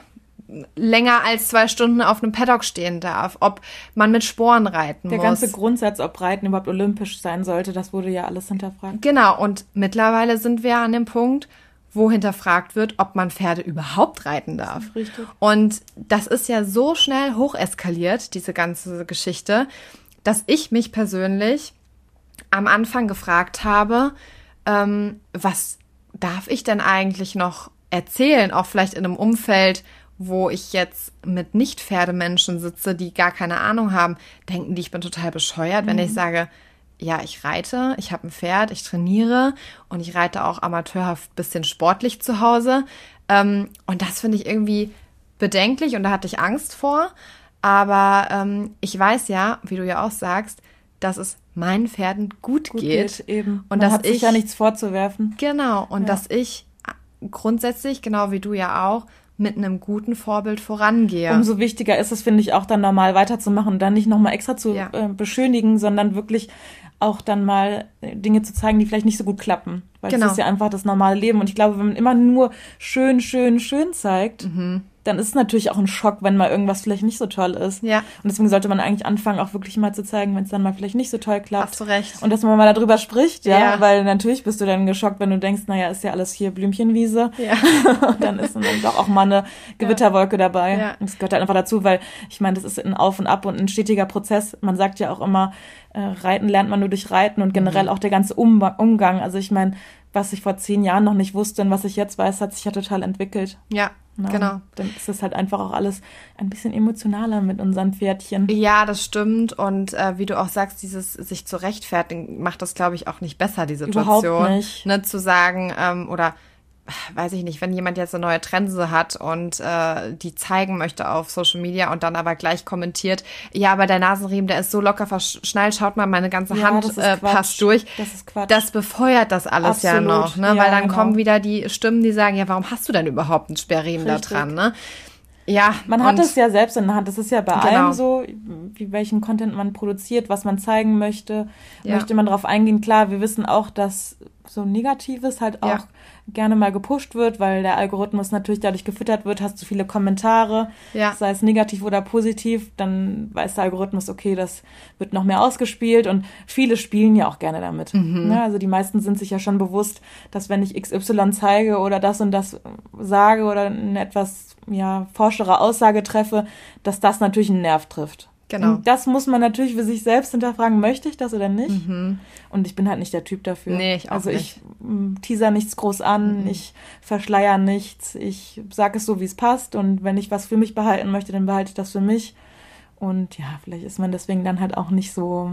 länger als zwei Stunden auf einem Paddock stehen darf, ob man mit Sporen reiten
Der
muss.
ganze Grundsatz, ob Reiten überhaupt olympisch sein sollte, das wurde ja alles hinterfragt.
Genau, und mittlerweile sind wir an dem Punkt, wo hinterfragt wird, ob man Pferde überhaupt reiten darf.
Das ist richtig.
Und das ist ja so schnell hocheskaliert, diese ganze Geschichte, dass ich mich persönlich am Anfang gefragt habe, ähm, was darf ich denn eigentlich noch erzählen, auch vielleicht in einem Umfeld, wo ich jetzt mit Nicht-Pferdemenschen sitze, die gar keine Ahnung haben, denken die, ich bin total bescheuert, wenn mhm. ich sage, ja, ich reite, ich habe ein Pferd, ich trainiere und ich reite auch amateurhaft bisschen sportlich zu Hause. Ähm, und das finde ich irgendwie bedenklich und da hatte ich Angst vor. Aber ähm, ich weiß ja, wie du ja auch sagst, dass es meinen Pferden gut, gut geht.
geht. Eben.
Und
Man
dass
hat sich
ich,
ja nichts vorzuwerfen.
Genau. Und
ja.
dass ich grundsätzlich, genau wie du ja auch, mit einem guten Vorbild vorangehe.
Umso wichtiger ist es, finde ich, auch dann normal weiterzumachen und dann nicht nochmal extra zu
ja.
äh, beschönigen, sondern wirklich auch dann mal Dinge zu zeigen, die vielleicht nicht so gut klappen. Weil
genau.
das ist ja einfach das normale Leben. Und ich glaube, wenn man immer nur schön, schön, schön zeigt,
mhm.
dann ist es natürlich auch ein Schock, wenn mal irgendwas vielleicht nicht so toll ist.
Ja.
Und deswegen sollte man eigentlich anfangen, auch wirklich mal zu zeigen, wenn es dann mal vielleicht nicht so toll klappt.
Hast du recht.
Und dass man mal darüber spricht, ja,
ja.
weil natürlich bist du dann geschockt, wenn du denkst, naja, ist ja alles hier Blümchenwiese.
Ja.
Und dann ist dann doch auch mal eine Gewitterwolke ja. dabei.
Ja.
Und das gehört halt einfach dazu, weil ich meine, das ist ein Auf und Ab und ein stetiger Prozess. Man sagt ja auch immer, äh, Reiten lernt man nur durch Reiten und generell mhm. auch der ganze um- Umgang. Also ich meine, was ich vor zehn Jahren noch nicht wusste und was ich jetzt weiß, hat sich ja total entwickelt.
Ja,
Na,
genau.
Dann ist es halt einfach auch alles ein bisschen emotionaler mit unseren Pferdchen.
Ja, das stimmt. Und äh, wie du auch sagst, dieses sich zu rechtfertigen, macht das, glaube ich, auch nicht besser, die Situation.
Überhaupt nicht.
Ne, zu sagen, ähm, oder weiß ich nicht, wenn jemand jetzt eine neue Trense hat und äh, die zeigen möchte auf Social Media und dann aber gleich kommentiert, ja, aber der Nasenriemen, der ist so locker verschnallt, schaut mal, meine ganze
ja,
Hand äh, passt durch.
Das ist Quatsch.
Das befeuert das alles
Absolut.
ja noch, ne?
Ja,
Weil dann
genau.
kommen wieder die Stimmen, die sagen, ja, warum hast du denn überhaupt einen Sperrriemen
Richtig.
da dran, ne? Ja,
man hat es ja selbst in der Hand. Das ist ja bei
genau.
allem so, wie welchen Content man produziert, was man zeigen möchte.
Ja.
Möchte man darauf eingehen? Klar, wir wissen auch, dass so Negatives halt auch
ja.
gerne mal gepusht wird, weil der Algorithmus natürlich dadurch gefüttert wird. Hast du viele Kommentare,
ja.
sei es negativ oder positiv, dann weiß der Algorithmus, okay, das wird noch mehr ausgespielt und viele spielen ja auch gerne damit.
Mhm.
Ja, also die meisten sind sich ja schon bewusst, dass wenn ich X Y zeige oder das und das sage oder eine etwas ja, forschere Aussage treffe, dass das natürlich einen Nerv trifft.
Genau.
Und das muss man natürlich für sich selbst hinterfragen, möchte ich das oder nicht?
Mhm.
Und ich bin halt nicht der Typ dafür.
Nee, ich auch
also
nicht.
ich m, teaser nichts groß an,
Mhm.
ich verschleier nichts, ich sage es so, wie es passt und wenn ich was für mich behalten möchte, dann behalte ich das für mich. Und ja, vielleicht ist man deswegen dann halt auch nicht so,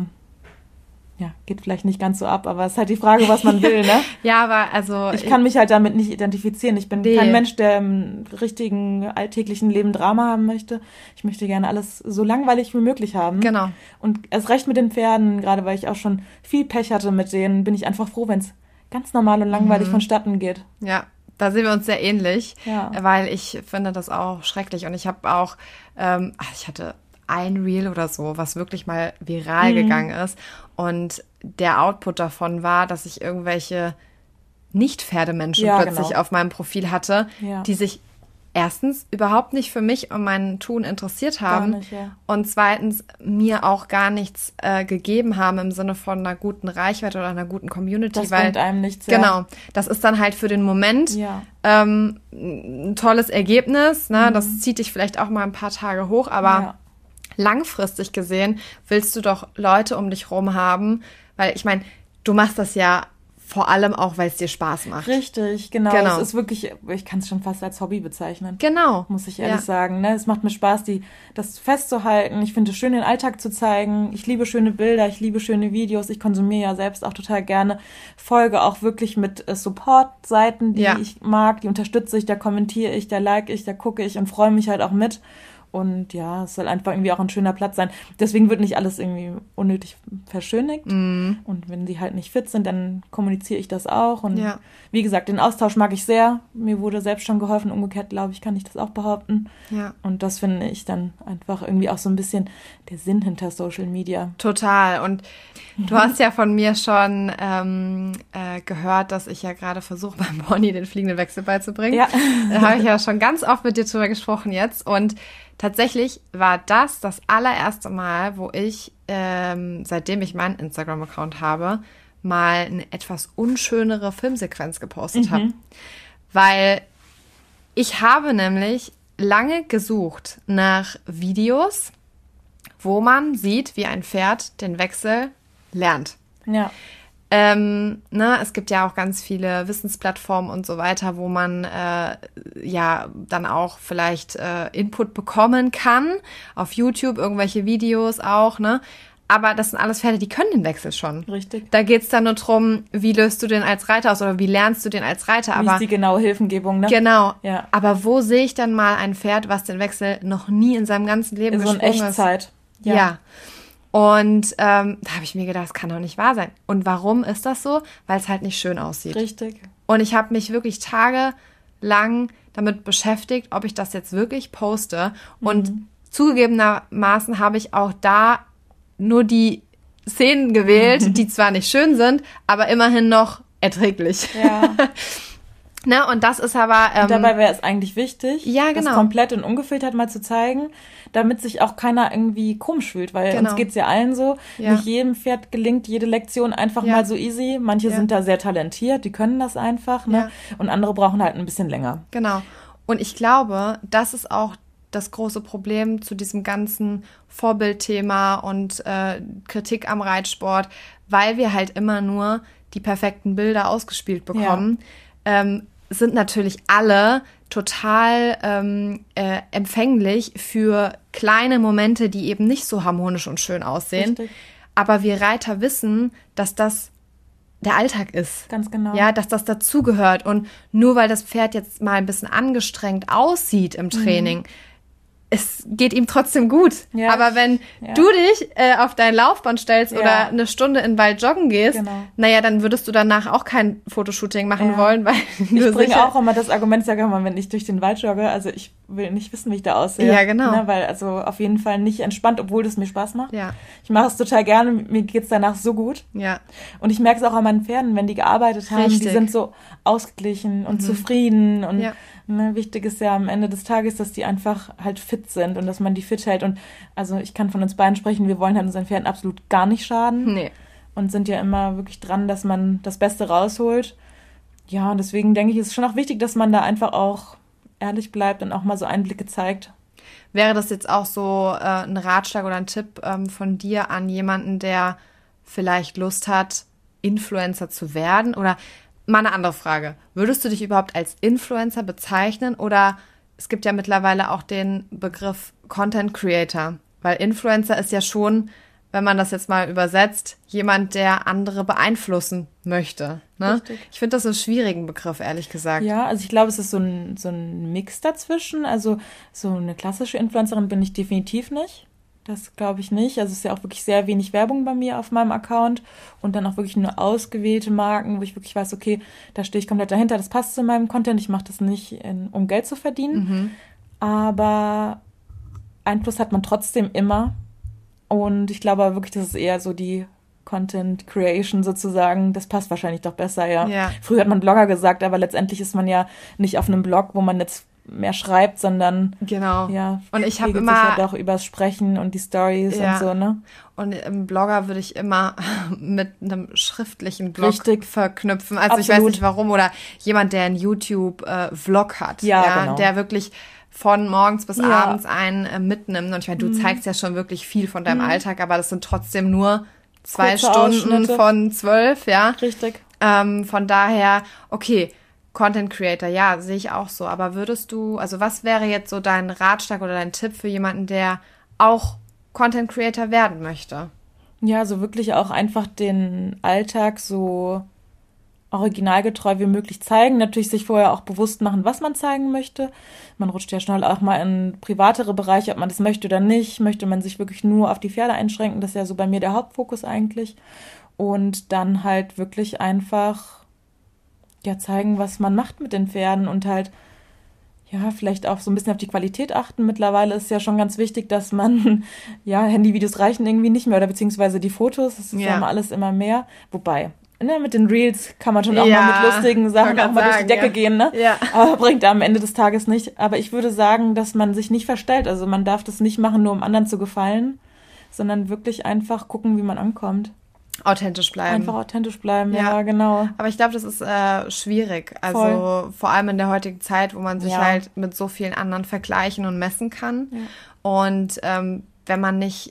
ja, geht vielleicht nicht ganz so ab, aber es ist halt die Frage, was man will, ne?
Ja, aber also...
Ich kann mich halt damit nicht identifizieren. Ich bin
Nee.
kein Mensch, der im richtigen alltäglichen Leben Drama haben möchte. Ich möchte gerne alles so langweilig wie möglich haben.
Genau.
Und erst recht mit den Pferden, gerade weil ich auch schon viel Pech hatte mit denen, bin ich einfach froh, wenn es ganz normal und langweilig
Mhm.
vonstatten geht.
Ja, da sehen wir uns sehr ähnlich,
Ja.
weil ich finde das auch schrecklich und ich habe auch, ähm, ach, ich hatte ein Reel oder so, was wirklich mal viral
Mhm.
gegangen ist und der Output davon war, dass ich irgendwelche Nicht-Pferdemenschen
Ja,
plötzlich
genau.
auf meinem Profil hatte,
Ja.
die sich erstens überhaupt nicht für mich und mein Tun interessiert haben
Gar nicht, ja.
und zweitens mir auch gar nichts äh, gegeben haben im Sinne von einer guten Reichweite oder einer guten Community.
Das
weil,
bringt einem nichts, ja.
Genau, das ist dann halt für den Moment
Ja.
ähm, ein tolles Ergebnis. Ne? Das zieht dich vielleicht auch mal ein paar Tage hoch, aber
Mhm. Ja.
langfristig gesehen willst du doch Leute um dich rum haben, weil ich meine, du machst das ja vor allem auch, weil es dir Spaß macht.
Richtig, genau.
Genau.
Es ist wirklich, ich kann es schon fast als Hobby bezeichnen.
Genau.
Muss ich ehrlich
Ja.
sagen. Ne? Es macht mir Spaß, die, das festzuhalten. Ich finde es schön, den Alltag zu zeigen. Ich liebe schöne Bilder, ich liebe schöne Videos. Ich konsumiere ja selbst auch total gerne. Folge auch wirklich mit äh, Support-Seiten, die
Ja.
ich mag. Die unterstütze ich, da kommentiere ich, da like ich, da gucke ich und freue mich halt auch mit. Und ja, es soll einfach irgendwie auch ein schöner Platz sein. Deswegen wird nicht alles irgendwie unnötig verschönigt.
Mhm.
Und wenn sie halt nicht fit sind, dann kommuniziere ich das auch. Und
Ja.
wie gesagt, den Austausch mag ich sehr. Mir wurde selbst schon geholfen. Umgekehrt, glaube ich, kann ich das auch behaupten.
Ja.
Und das finde ich dann einfach irgendwie auch so ein bisschen der Sinn hinter Social Media.
Total. Und du hast ja von mir schon ähm, äh, gehört, dass ich ja gerade versuche, beim Bonnie den fliegenden Wechsel beizubringen.
Ja.
Da habe ich ja schon ganz oft mit dir drüber gesprochen jetzt. Und tatsächlich war das das allererste Mal, wo ich, ähm, seitdem ich meinen Instagram-Account habe, mal eine etwas unschönere Filmsequenz gepostet
Mhm.
habe. Weil ich habe nämlich lange gesucht nach Videos, wo man sieht, wie ein Pferd den Wechsel lernt.
Ja.
Ähm, ne, es gibt ja auch ganz viele Wissensplattformen und so weiter, wo man äh, ja dann auch vielleicht äh, Input bekommen kann. Auf YouTube irgendwelche Videos auch, ne? Aber das sind alles Pferde, die können den Wechsel schon.
Richtig.
Da geht's dann nur drum, wie löst du den als Reiter aus oder wie lernst du den als Reiter.
Wie
Aber
ist die genaue Hilfengebung, ne?
genau.
Ja.
Aber wo sehe ich dann mal ein Pferd, was den Wechsel noch nie in seinem ganzen Leben
So in
gesprungen ist?
Echtzeit.
Ja. Und ähm, da habe ich mir gedacht, das kann doch nicht wahr sein. Und warum ist das so? Weil es halt nicht schön aussieht.
Richtig.
Und ich habe mich wirklich tagelang damit beschäftigt, ob ich das jetzt wirklich poste. Und
Mhm.
zugegebenermaßen habe ich auch da nur die Szenen gewählt, die zwar nicht schön sind, aber immerhin noch erträglich.
Ja.
Ne? Und das ist aber... Ähm,
Und dabei wäre es eigentlich wichtig,
Ja, genau.
das komplett und ungefiltert mal zu zeigen, damit sich auch keiner irgendwie komisch fühlt, weil
Genau.
uns geht's ja allen so.
Ja.
Nicht jedem Pferd gelingt jede Lektion einfach
Ja.
mal so easy. Manche
Ja.
sind da sehr talentiert, die können das einfach, ne? Und andere brauchen halt ein bisschen länger.
Genau. Und ich glaube, das ist auch das große Problem zu diesem ganzen Vorbildthema und äh, Kritik am Reitsport, weil wir halt immer nur die perfekten Bilder ausgespielt bekommen. Ähm, sind natürlich alle total ähm, äh, empfänglich für kleine Momente, die eben nicht so harmonisch und schön aussehen.
Richtig.
Aber wir Reiter wissen, dass das der Alltag ist.
Ganz genau.
Ja, dass das dazugehört. Und nur weil das Pferd jetzt mal ein bisschen angestrengt aussieht im Training, es geht ihm trotzdem gut.
Ja.
Aber wenn
Ja.
du dich äh, auf dein Laufband stellst
Ja.
oder eine Stunde in den Wald joggen gehst,
Genau.
naja, dann würdest du danach auch kein Fotoshooting machen
Ja.
wollen, weil
Ich
du
bringe
sicher-
auch immer das Argument, ich sage immer, wenn ich durch den Wald jogge, also ich will nicht wissen, wie ich da aussehe.
Ja, genau.
Ne, weil also auf jeden Fall nicht entspannt, obwohl das mir Spaß macht.
Ja,
Ich mache es total gerne, mir geht's danach so gut.
ja,
Und ich merke es auch an meinen Pferden, wenn die gearbeitet haben,
Richtig.
die sind so ausgeglichen und zufrieden. Und
Ja.
ne, wichtig ist ja am Ende des Tages, dass die einfach halt fit sind und dass man die fit hält. Und also ich kann von uns beiden sprechen, wir wollen halt unseren Pferden absolut gar nicht schaden.
nee.
Und sind ja immer wirklich dran, dass man das Beste rausholt. Ja, und deswegen denke ich, ist es schon auch wichtig, dass man da einfach auch ehrlich bleibt und auch mal so Einblicke zeigt.
Wäre das jetzt auch so äh, ein Ratschlag oder ein Tipp ähm, von dir an jemanden, der vielleicht Lust hat, Influencer zu werden? Oder mal eine andere Frage. Würdest du dich überhaupt als Influencer bezeichnen? Oder es gibt ja mittlerweile auch den Begriff Content Creator. Weil Influencer ist ja schon, wenn man das jetzt mal übersetzt, jemand, der andere beeinflussen möchte. Ne?
Richtig.
Ich finde das einen schwierigen Begriff, ehrlich gesagt.
Ja, also ich glaube, es ist so ein, so ein Mix dazwischen. Also so eine klassische Influencerin bin ich definitiv nicht. Das glaube ich nicht. Also es ist ja auch wirklich sehr wenig Werbung bei mir auf meinem Account und dann auch wirklich nur ausgewählte Marken, wo ich wirklich weiß, okay, da stehe ich komplett dahinter, das passt zu meinem Content. Ich mache das nicht, in, um Geld zu verdienen. Aber Einfluss hat man trotzdem immer. Und ich glaube aber wirklich, das ist eher so die Content Creation sozusagen. Das passt wahrscheinlich doch besser, ja.
Ja.
Früher hat man Blogger gesagt, aber letztendlich ist man ja nicht auf einem Blog, wo man jetzt mehr schreibt, sondern
Genau.
ja,
Und ich habe
regelt
immer
sich ja doch übers Sprechen und die Stories
Ja.
und so, ne?
Und im Blogger würde ich immer mit einem schriftlichen Blog
Richtig. verknüpfen.
Also ich weiß
Absolut.
nicht warum. Oder jemand, der einen YouTube-Vlog hat.
Ja, genau.
Der wirklich von morgens bis
Ja.
abends einen äh, mitnimmt. Und ich meine, du zeigst ja schon wirklich viel von deinem Alltag, aber das sind trotzdem nur zwei
Kurze
Stunden
Ausschnitte.
von zwölf, ja.
Richtig.
Ähm, von daher, okay, Content Creator, ja, sehe ich auch so. Aber würdest du, also was wäre jetzt so dein Ratschlag oder dein Tipp für jemanden, der auch Content Creator werden möchte?
Ja, so wirklich auch einfach den Alltag so originalgetreu wie möglich zeigen. Natürlich sich vorher auch bewusst machen, was man zeigen möchte. Man rutscht ja schnell auch mal in privatere Bereiche, ob man das möchte oder nicht. Möchte man sich wirklich nur auf die Pferde einschränken? Das ist ja so bei mir der Hauptfokus eigentlich. Und dann halt wirklich einfach ja zeigen, was man macht mit den Pferden und halt ja, vielleicht auch so ein bisschen auf die Qualität achten. Mittlerweile ist ja schon ganz wichtig, dass man, ja, Handyvideos reichen irgendwie nicht mehr oder beziehungsweise die Fotos, das ist ja, ja mal alles immer mehr. Wobei, ne, mit den Reels kann man schon auch ja, mal mit lustigen Sachen auch mal sagen, durch die Decke ja. gehen, ne? Ja. Aber bringt am Ende des Tages nicht. Aber ich würde sagen, dass man sich nicht verstellt. Also man darf das nicht machen, nur um anderen zu gefallen, sondern wirklich einfach gucken, wie man ankommt.
Authentisch bleiben.
Einfach authentisch bleiben, ja, ja genau.
Aber ich glaube, das ist äh, schwierig. Also Voll. Vor allem in der heutigen Zeit, wo man sich ja. halt mit so vielen anderen vergleichen und messen kann. Ja. Und ähm, wenn man nicht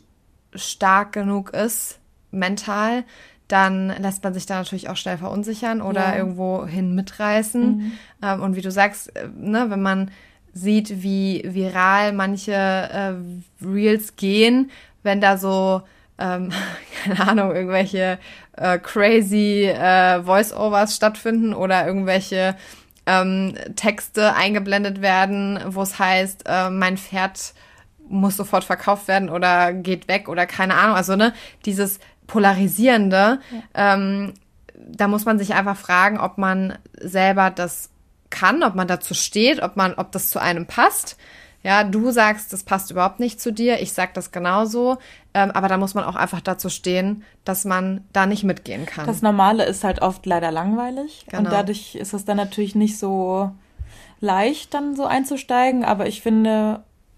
stark genug ist, mental, dann lässt man sich da natürlich auch schnell verunsichern oder ja. irgendwo hin mitreißen. Mhm. Ähm, und wie du sagst, ne, wenn man sieht, wie viral manche äh, Reels gehen, wenn da so Ähm, keine Ahnung, irgendwelche äh, crazy äh, Voice-Overs stattfinden oder irgendwelche ähm, Texte eingeblendet werden, wo es heißt, äh, mein Pferd muss sofort verkauft werden oder geht weg oder keine Ahnung. Also ne, dieses Polarisierende, ja. ähm, da muss man sich einfach fragen, ob man selber das kann, ob man dazu steht, ob man, ob das zu einem passt. Ja, du sagst, das passt überhaupt nicht zu dir, ich sag das genauso, ähm, aber da muss man auch einfach dazu stehen, dass man da nicht mitgehen kann.
Das Normale ist halt oft leider langweilig genau. und dadurch ist es dann natürlich nicht so leicht, dann so einzusteigen, aber ich finde,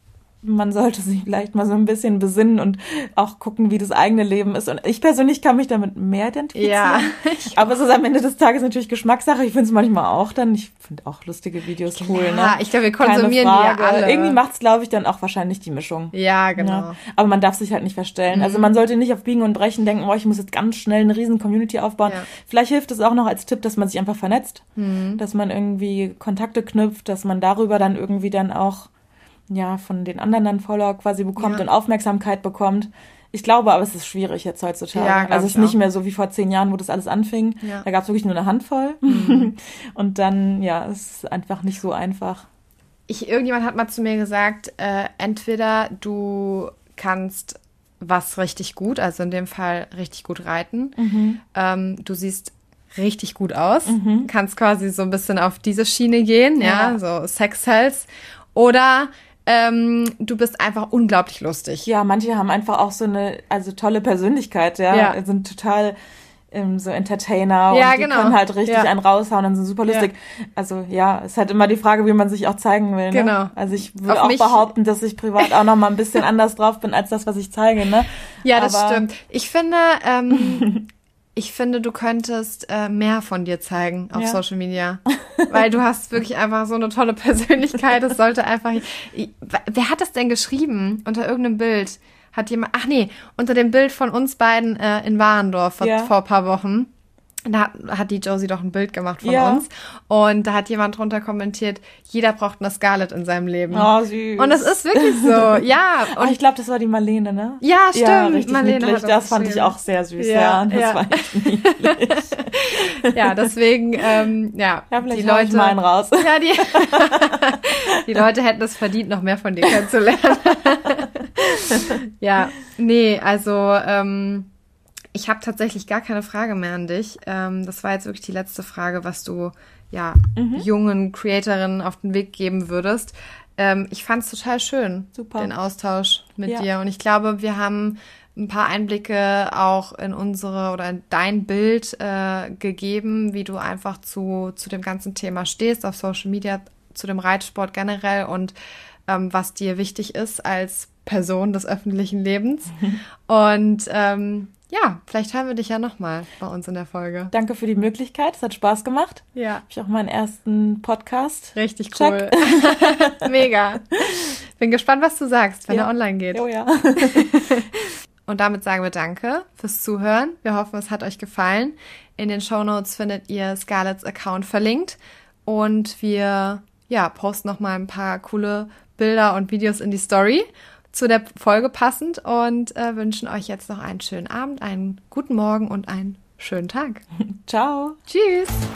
man sollte sich vielleicht mal so ein bisschen besinnen und auch gucken, wie das eigene Leben ist. Und ich persönlich kann mich damit mehr identifizieren. Ja, aber es ist am Ende des Tages natürlich Geschmackssache. Ich finde es manchmal auch dann, ich finde auch lustige Videos cool. Ja, ne?
Ich glaube, wir konsumieren die ja alle.
Irgendwie macht es, glaube ich, dann auch wahrscheinlich die Mischung.
Ja, genau.
Ja. Aber man darf sich halt nicht verstellen. Mhm. Also man sollte nicht auf Biegen und Brechen denken, oh, ich muss jetzt ganz schnell eine riesen Community aufbauen. Ja. Vielleicht hilft es auch noch als Tipp, dass man sich einfach vernetzt. Mhm. Dass man irgendwie Kontakte knüpft, dass man darüber dann irgendwie dann auch ja, von den anderen dann Follower quasi bekommt ja. und Aufmerksamkeit bekommt. Ich glaube, aber es ist schwierig jetzt heutzutage. Ja, also es ist nicht mehr so wie vor zehn Jahren, wo das alles anfing. Ja. Da gab es wirklich nur eine Handvoll. Mhm. Und dann, ja, es ist einfach nicht so einfach.
Ich, irgendjemand hat mal zu mir gesagt, äh, entweder du kannst was richtig gut, also in dem Fall richtig gut reiten. Mhm. Ähm, du siehst richtig gut aus, mhm. kannst quasi so ein bisschen auf diese Schiene gehen, ja, ja so Sex-Sells. Oder Ähm, du bist einfach unglaublich lustig.
Ja, manche haben einfach auch so eine, also tolle Persönlichkeit, ja, ja. sind total ähm, so Entertainer
ja,
und die
genau.
können halt richtig ja. einen raushauen und sind super lustig. Ja. Also ja, es ist halt immer die Frage, wie man sich auch zeigen will. Ne?
Genau.
Also ich würde auch behaupten, dass ich privat auch noch mal ein bisschen anders drauf bin, als das, was ich zeige. Ne?
Ja, das Aber stimmt. Ich finde, ähm, ich finde, du könntest äh, mehr von dir zeigen auf ja. Social Media. Weil du hast wirklich einfach so eine tolle Persönlichkeit. Es sollte einfach... Ich, wer hat das denn geschrieben? Unter irgendeinem Bild hat jemand... Ach nee, unter dem Bild von uns beiden äh, in Warendorf vor, ja. vor ein paar Wochen. Da hat, hat die Josie doch ein Bild gemacht von ja. uns. Und da hat jemand drunter kommentiert, jeder braucht eine Scarlett in seinem Leben.
Oh, süß.
Und das ist wirklich so, ja.
Und oh, ich glaube, das war die Marlene, ne?
Ja, stimmt. Ja,
richtig
Marlene
niedlich. Hat das fand ich auch sehr süß. Ja, ja das
ja.
war echt niedlich.
Ja, deswegen, ähm, ja.
Ja, vielleicht
die Leute
ich mal einen raus.
Ja, die, die Leute hätten es verdient, noch mehr von dir kennenzulernen. Ja, nee, also, ähm, ich habe tatsächlich gar keine Frage mehr an dich. Ähm, das war jetzt wirklich die letzte Frage, was du ja mhm. jungen Creatorinnen auf den Weg geben würdest. Ähm, ich fand es total schön,
Super.
den Austausch mit
ja.
dir. Und ich glaube, wir haben ein paar Einblicke auch in unsere oder in dein Bild äh, gegeben, wie du einfach zu, zu dem ganzen Thema stehst, auf Social Media, zu dem Reitsport generell und ähm, was dir wichtig ist als Person des öffentlichen Lebens. Und ähm, ja, vielleicht hören wir dich ja nochmal bei uns in der Folge.
Danke für die Möglichkeit, es hat Spaß gemacht.
Ja.
Habe ich auch meinen ersten Podcast.
Richtig cool. Mega. Bin gespannt, was du sagst, wenn
ja.
er online geht.
Oh ja.
Und damit sagen wir Danke fürs Zuhören. Wir hoffen, es hat euch gefallen. In den Shownotes findet ihr Scarletts Account verlinkt. Und wir ja, posten nochmal ein paar coole Bilder und Videos in die Story zu der Folge passend und äh, wünschen euch jetzt noch einen schönen Abend, einen guten Morgen und einen schönen Tag.
Ciao.
Tschüss.